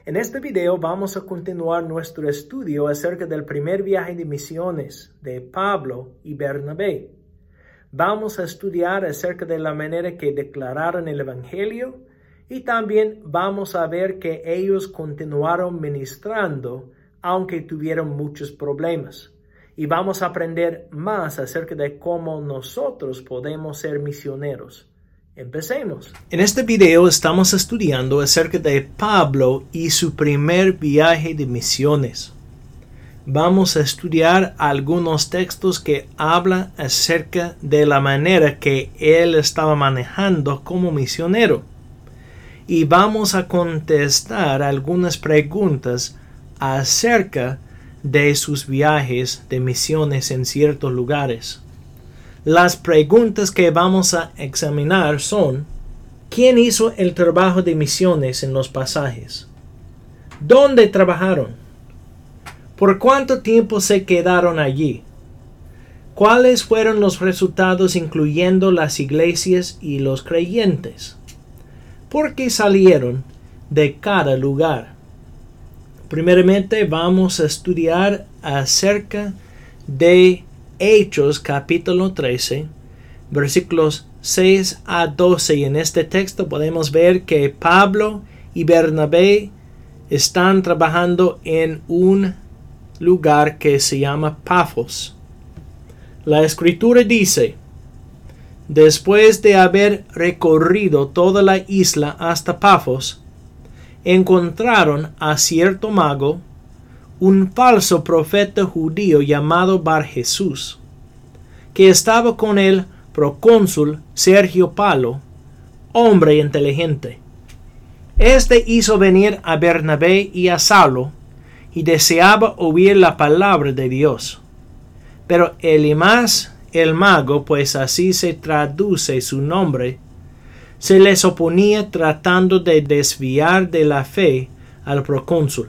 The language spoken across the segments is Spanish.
En este video vamos a continuar nuestro estudio acerca del primer viaje de misiones de Pablo y Bernabé. Vamos a estudiar acerca de la manera que declararon el Evangelio y también vamos a ver que ellos continuaron ministrando aunque tuvieron muchos problemas. Y vamos a aprender más acerca de cómo nosotros podemos ser misioneros. Empecemos. En este video estamos estudiando acerca de Pablo y su primer viaje de misiones. Vamos a estudiar algunos textos que hablan acerca de la manera que él estaba manejando como misionero. Y vamos a contestar algunas preguntas acerca de sus viajes de misiones en ciertos lugares. Las preguntas que vamos a examinar son: ¿quién hizo el trabajo de misiones en los pasajes? ¿Dónde trabajaron? ¿Por cuánto tiempo se quedaron allí? ¿Cuáles fueron los resultados incluyendo las iglesias y los creyentes? ¿Por qué salieron de cada lugar? Primeramente vamos a estudiar acerca de Hechos capítulo 13, versículos 6 a 12. Y en este texto podemos ver que Pablo y Bernabé están trabajando en un lugar que se llama Pafos. La escritura dice: después de haber recorrido toda la isla hasta Pafos, encontraron a cierto mago, un falso profeta judío llamado Bar Jesús, que estaba con el procónsul Sergio Paulo, hombre inteligente. Este hizo venir a Bernabé y a Saulo, y deseaba oír la palabra de Dios. Pero Elimas, el mago, pues así se traduce su nombre, se les oponía tratando de desviar de la fe al procónsul.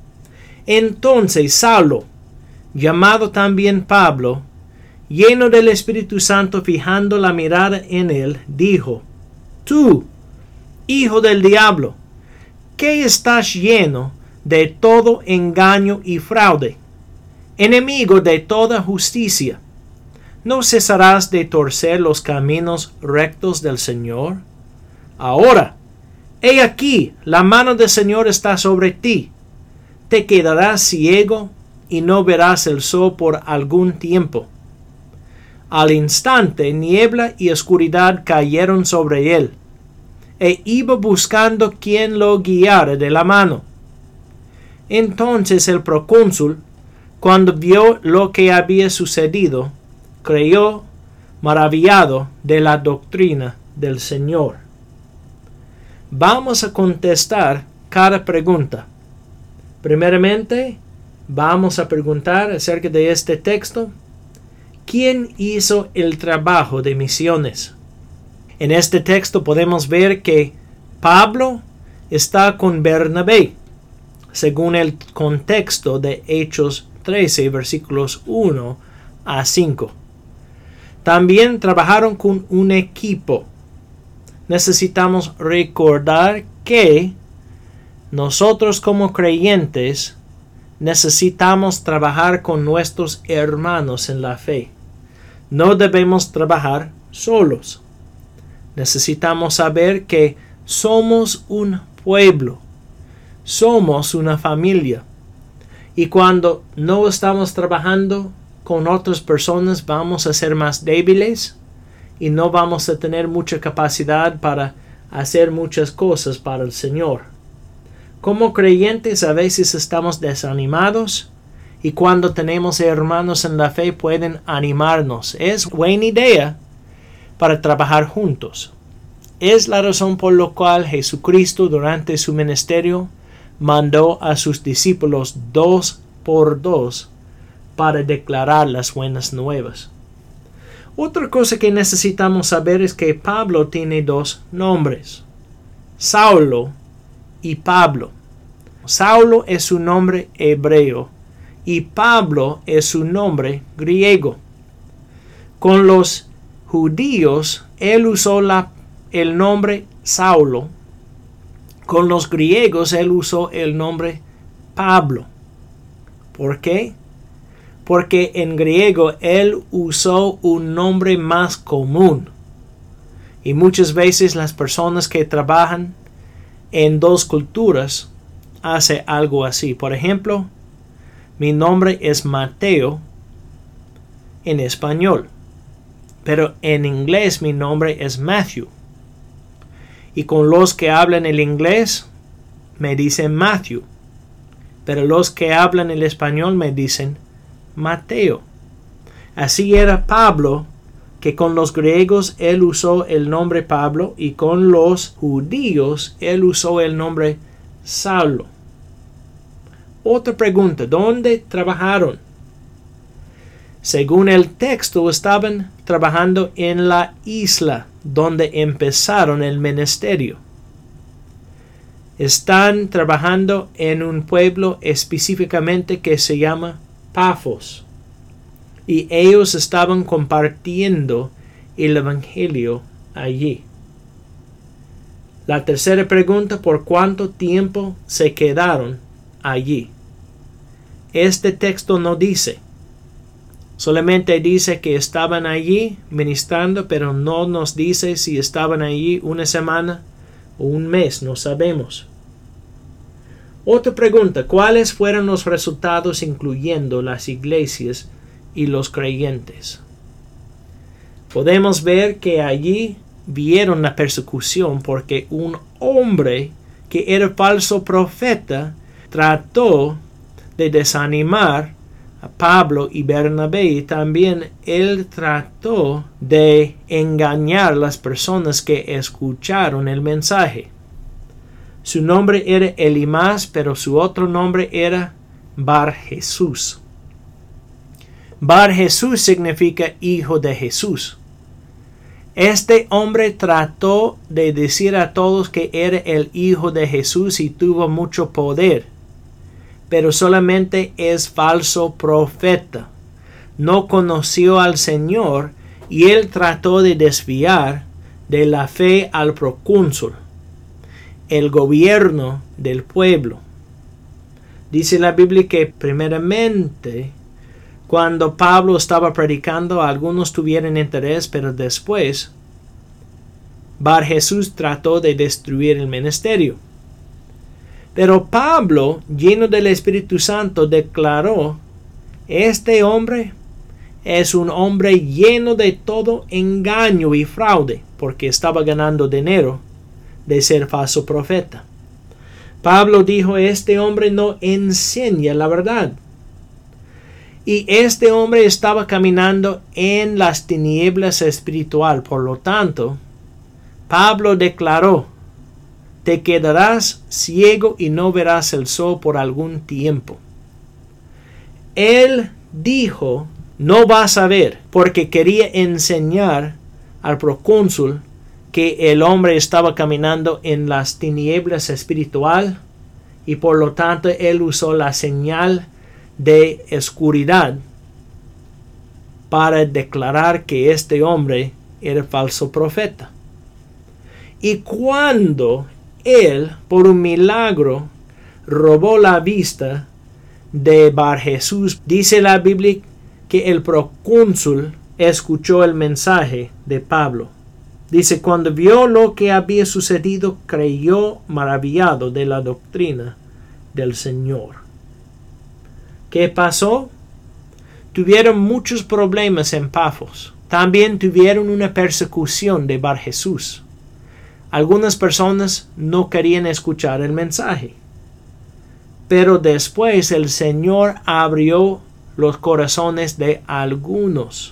Entonces Saulo, llamado también Pablo, lleno del Espíritu Santo, fijando la mirada en él, dijo: tú, hijo del diablo, que estás lleno de todo engaño y fraude, enemigo de toda justicia, ¿no cesarás de torcer los caminos rectos del Señor? Ahora, he aquí, la mano del Señor está sobre ti. Te quedarás ciego y no verás el sol por algún tiempo. Al instante, niebla y oscuridad cayeron sobre él, e iba buscando quien lo guiara de la mano. Entonces el procónsul, cuando vio lo que había sucedido, creyó, maravillado de la doctrina del Señor. Vamos a contestar cada pregunta. Primeramente, vamos a preguntar acerca de este texto: ¿quién hizo el trabajo de misiones? En este texto podemos ver que Pablo está con Bernabé, según el contexto de Hechos 13, versículos 1 a 5. También trabajaron con un equipo. Necesitamos recordar que nosotros como creyentes necesitamos trabajar con nuestros hermanos en la fe. No debemos trabajar solos. Necesitamos saber que somos un pueblo, somos una familia. Y cuando no estamos trabajando con otras personas, vamos a ser más débiles y no vamos a tener mucha capacidad para hacer muchas cosas para el Señor. Como creyentes a veces estamos desanimados, y cuando tenemos hermanos en la fe pueden animarnos. Es buena idea para trabajar juntos. Es la razón por la cual Jesucristo durante su ministerio mandó a sus discípulos 2 por 2 para declarar las buenas nuevas. Otra cosa que necesitamos saber es que Pablo tiene 2 nombres: Saulo y Pablo. Saulo es su nombre hebreo y Pablo es su nombre griego. Con los judíos, él usó el nombre Saulo Con los griegos él usó el nombre Pablo. ¿Por qué? Porque en griego él usó un nombre más común. Y muchas veces las personas que trabajan en dos culturas hacen algo así. Por ejemplo, mi nombre es Mateo en español, pero en inglés mi nombre es Matthew. Y con los que hablan el inglés me dicen Matthew, pero los que hablan el español me dicen Mateo. Así era Pablo, que con los griegos él usó el nombre Pablo y con los judíos él usó el nombre Saulo. Otra pregunta, ¿dónde trabajaron? Según el texto, estaban trabajando en la isla donde empezaron el ministerio. Están trabajando en un pueblo específicamente que se llama Pafos. Y ellos estaban compartiendo el evangelio allí. La tercera pregunta, ¿por cuánto tiempo se quedaron allí? Este texto no dice. Solamente dice que estaban allí ministrando, pero no nos dice si estaban allí una semana o un mes, no sabemos. Otra pregunta, ¿cuáles fueron los resultados incluyendo las iglesias y los creyentes? Podemos ver que allí vieron la persecución porque un hombre que era falso profeta trató de desanimar a Pablo y Bernabé, y también él trató de engañar a las personas que escucharon el mensaje. Su nombre era Elimas, pero su otro nombre era Bar Jesús. Bar Jesús significa hijo de Jesús. Este hombre trató de decir a todos que era el hijo de Jesús y tuvo mucho poder, pero solamente es falso profeta. No conoció al Señor y él trató de desviar de la fe al procónsul, el gobierno del pueblo. Dice la Biblia que primeramente cuando Pablo estaba predicando, algunos tuvieron interés, pero después Bar Jesús trató de destruir el ministerio. Pero Pablo, lleno del Espíritu Santo, declaró: este hombre es un hombre lleno de todo engaño y fraude, porque estaba ganando dinero de ser falso profeta. Pablo dijo: este hombre no enseña la verdad. Y este hombre estaba caminando en las tinieblas espiritual. Por lo tanto, Pablo declaró: te quedarás ciego y no verás el sol por algún tiempo. Él dijo: no vas a ver, porque quería enseñar al procónsul que el hombre estaba caminando en las tinieblas espiritual, y por lo tanto él usó la señal de oscuridad para declarar que este hombre era falso profeta. Y cuando él, por un milagro, robó la vista de Bar Jesús, dice la Biblia que el procónsul escuchó el mensaje de Pablo. Dice: cuando vio lo que había sucedido, creyó maravillado de la doctrina del Señor. ¿Qué pasó? Tuvieron muchos problemas en Pafos. También tuvieron una persecución de Bar Jesús. Algunas personas no querían escuchar el mensaje. Pero después el Señor abrió los corazones de algunos.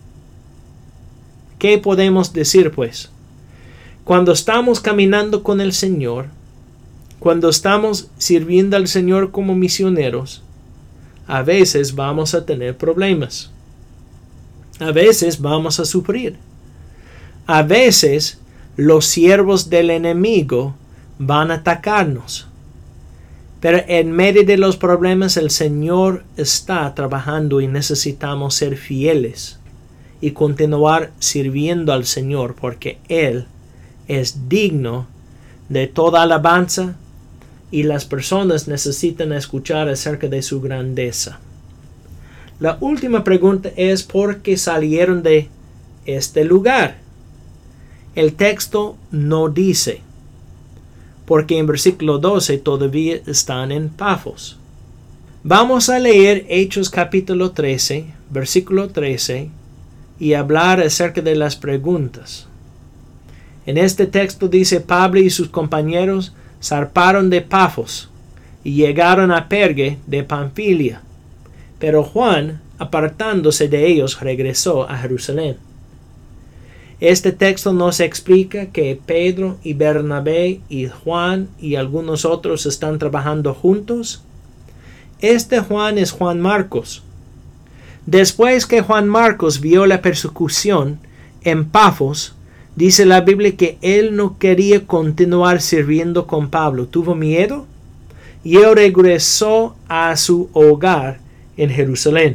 ¿Qué podemos decir pues? Cuando estamos caminando con el Señor, cuando estamos sirviendo al Señor como misioneros, a veces vamos a tener problemas. A veces vamos a sufrir. A veces los siervos del enemigo van a atacarnos. Pero en medio de los problemas el Señor está trabajando y necesitamos ser fieles y continuar sirviendo al Señor, porque Él es digno de toda alabanza y las personas necesitan escuchar acerca de su grandeza. La última pregunta es ¿por qué salieron de este lugar? El texto no dice, porque en versículo 12 todavía están en Pafos. Vamos a leer Hechos capítulo 13, versículo 13, y hablar acerca de las preguntas. En este texto dice Pablo y sus compañeros zarparon de Pafos y llegaron a Perge de Panfilia. Pero Juan, apartándose de ellos, regresó a Jerusalén. Este texto nos explica que Pedro y Bernabé y Juan y algunos otros están trabajando juntos. Este Juan es Juan Marcos. Después que Juan Marcos vio la persecución en Pafos, dice la Biblia que él no quería continuar sirviendo con Pablo. Tuvo miedo y él regresó a su hogar en Jerusalén.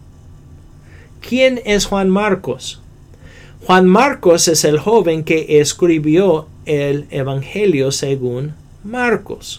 ¿Quién es Juan Marcos? Juan Marcos es el joven que escribió el Evangelio según Marcos.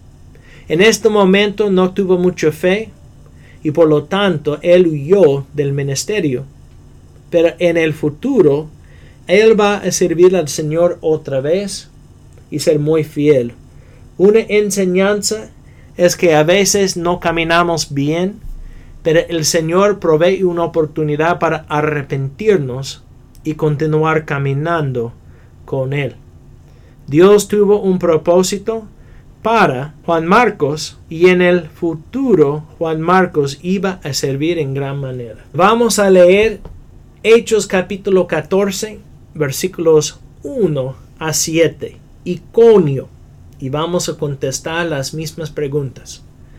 En este momento no tuvo mucha fe y por lo tanto él huyó del ministerio. Pero en el futuro él va a servir al Señor otra vez y ser muy fiel. Una enseñanza es que a veces no caminamos bien, pero el Señor provee una oportunidad para arrepentirnos y continuar caminando con Él. Dios tuvo un propósito para Juan Marcos y en el futuro Juan Marcos iba a servir en gran manera. Vamos a leer Hechos capítulo 14, versículos 1 a 7. Iconio. Y vamos a contestar las mismas preguntas.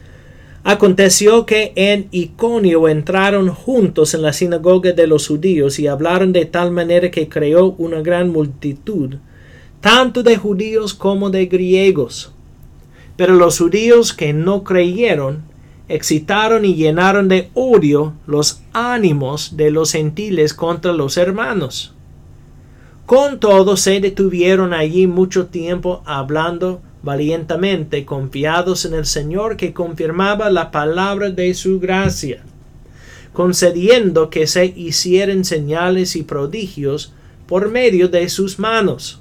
Aconteció que en Iconio entraron juntos en la sinagoga de los judíos y hablaron de tal manera que creó una gran multitud, tanto de judíos como de griegos. Pero los judíos que no creyeron excitaron y llenaron de odio los ánimos de los gentiles contra los hermanos. Con todo se detuvieron allí mucho tiempo hablando valientemente, confiados en el Señor que confirmaba la palabra de su gracia, concediendo que se hicieran señales y prodigios por medio de sus manos.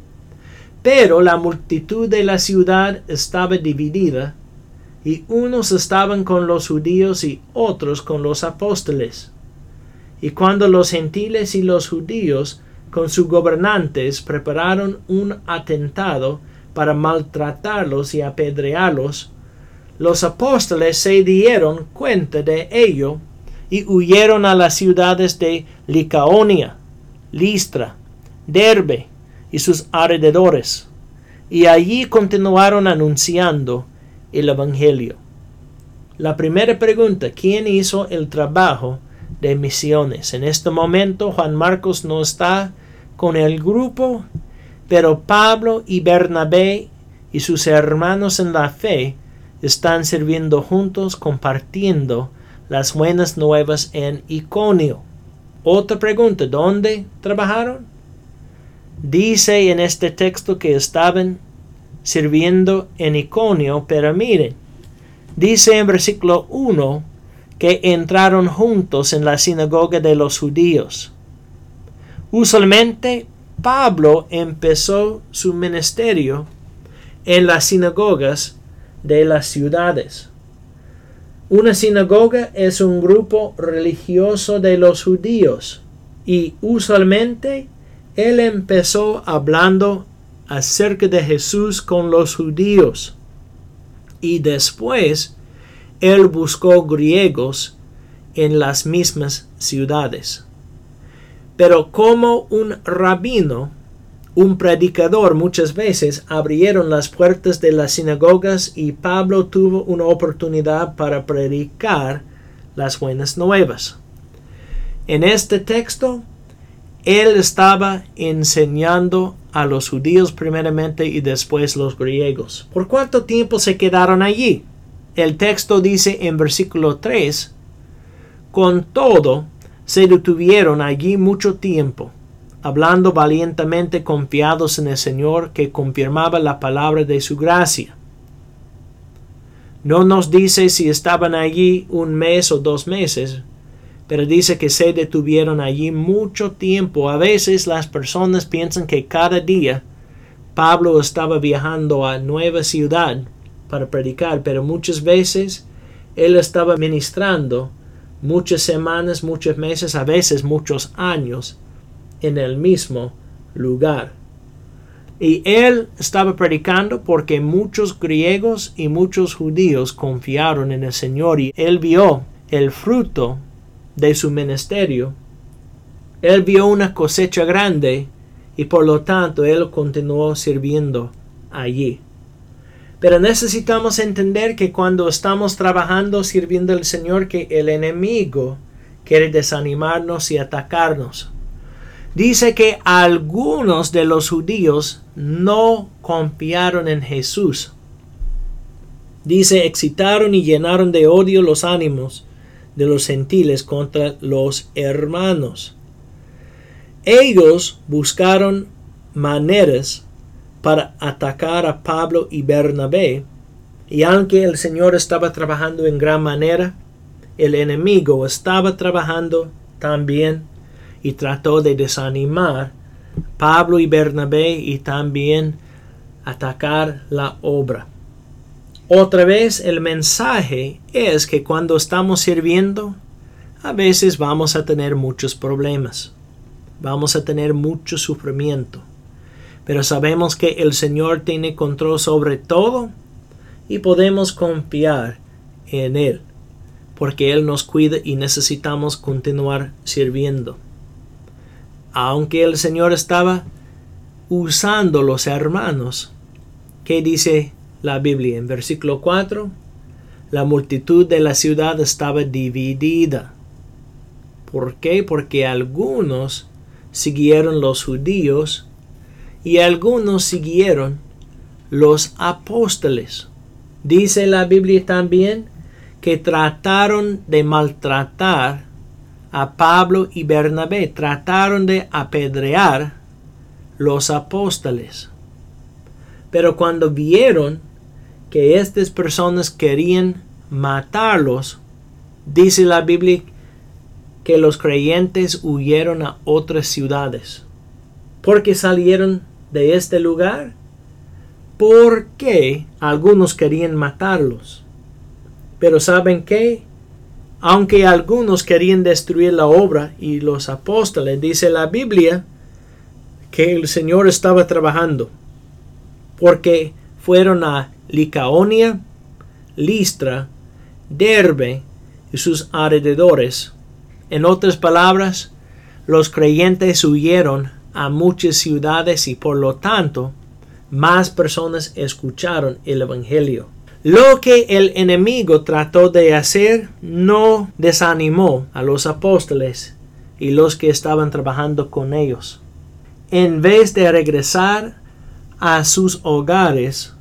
Pero la multitud de la ciudad estaba dividida, y unos estaban con los judíos y otros con los apóstoles. Y cuando los gentiles y los judíos con sus gobernantes prepararon un atentado para maltratarlos y apedrearlos, los apóstoles se dieron cuenta de ello y huyeron a las ciudades de Licaonia, Listra, Derbe y sus alrededores, y allí continuaron anunciando el Evangelio. La primera pregunta: ¿quién hizo el trabajo de misiones? En este momento Juan Marcos no está con el grupo, pero Pablo y Bernabé y sus hermanos en la fe están sirviendo juntos, compartiendo las buenas nuevas en Iconio. Otra pregunta: ¿dónde trabajaron? Dice en este texto que estaban sirviendo en Iconio, pero miren, dice en versículo 1 que entraron juntos en la sinagoga de los judíos. Usualmente Pablo empezó su ministerio en las sinagogas de las ciudades. Una sinagoga es un grupo religioso de los judíos y usualmente él empezó hablando acerca de Jesús con los judíos y después él buscó griegos en las mismas ciudades. Pero como un rabino, un predicador, muchas veces abrieron las puertas de las sinagogas y Pablo tuvo una oportunidad para predicar las buenas nuevas. En este texto, él estaba enseñando a los judíos primeramente y después los griegos. ¿Por cuánto tiempo se quedaron allí? El texto dice en versículo 3, con todo, se detuvieron allí mucho tiempo, hablando valientemente confiados en el Señor que confirmaba la palabra de su gracia. No nos dice si estaban allí 1 mes o 2 meses, pero dice que se detuvieron allí mucho tiempo. A veces las personas piensan que cada día Pablo estaba viajando a nueva ciudad para predicar, pero muchas veces él estaba ministrando muchas semanas, muchos meses, a veces muchos años en el mismo lugar. Y él estaba predicando porque muchos griegos y muchos judíos confiaron en el Señor y él vio el fruto de su ministerio. Él vio una cosecha grande y por lo tanto él continuó sirviendo allí. Pero necesitamos entender que cuando estamos trabajando sirviendo al Señor, que el enemigo quiere desanimarnos y atacarnos. Dice que algunos de los judíos no confiaron en Jesús. Dice, excitaron y llenaron de odio los ánimos de los gentiles contra los hermanos. Ellos buscaron maneras para atacar a Pablo y Bernabé, y aunque el Señor estaba trabajando en gran manera, el enemigo estaba trabajando también y trató de desanimar a Pablo y Bernabé y también atacar la obra. Otra vez el mensaje es que cuando estamos sirviendo, a veces vamos a tener muchos problemas. Vamos a tener mucho sufrimiento. Pero sabemos que el Señor tiene control sobre todo y podemos confiar en Él, porque Él nos cuida y necesitamos continuar sirviendo. Aunque el Señor estaba usando los hermanos, ¿qué dice la Biblia? En versículo 4, la multitud de la ciudad estaba dividida. ¿Por qué? Porque algunos siguieron los judíos y algunos siguieron los apóstoles. Dice la Biblia también que trataron de maltratar a Pablo y Bernabé, trataron de apedrear los apóstoles. Pero cuando vieron que estas personas querían matarlos, dice la Biblia que los creyentes huyeron a otras ciudades. ¿Por qué salieron de este lugar? Porque algunos querían matarlos. Pero ¿saben qué? Aunque algunos querían destruir la obra y los apóstoles, dice la Biblia que el Señor estaba trabajando, porque fueron a Licaonia, Listra, Derbe y sus alrededores. En otras palabras, los creyentes huyeron a muchas ciudades y por lo tanto más personas escucharon el Evangelio. Lo que el enemigo trató de hacer no desanimó a los apóstoles y los que estaban trabajando con ellos. En vez de regresar a sus hogares,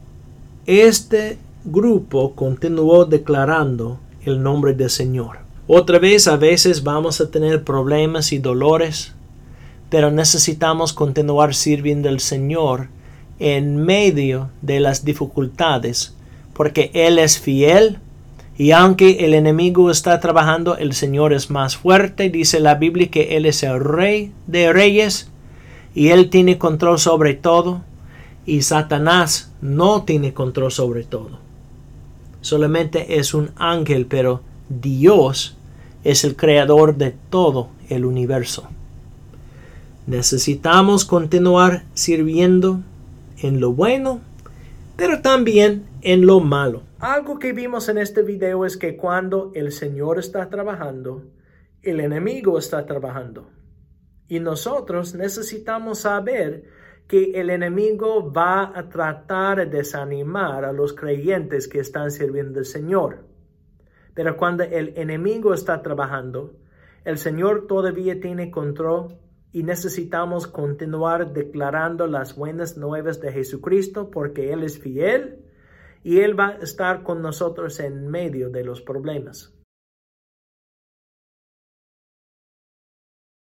este grupo continuó declarando el nombre del Señor. Otra vez, a veces vamos a tener problemas y dolores, pero necesitamos continuar sirviendo al Señor en medio de las dificultades, porque Él es fiel y aunque el enemigo está trabajando, el Señor es más fuerte. Dice la Biblia que Él es el Rey de Reyes y Él tiene control sobre todo y Satanás no tiene control sobre todo. Solamente es un ángel, pero Dios es el creador de todo el universo. Necesitamos continuar sirviendo en lo bueno, pero también en lo malo. Algo que vimos en este video es que cuando el Señor está trabajando, el enemigo está trabajando. Y nosotros necesitamos saber que el enemigo va a tratar de desanimar a los creyentes que están sirviendo al Señor. Pero cuando el enemigo está trabajando, el Señor todavía tiene control y necesitamos continuar declarando las buenas nuevas de Jesucristo porque Él es fiel y Él va a estar con nosotros en medio de los problemas.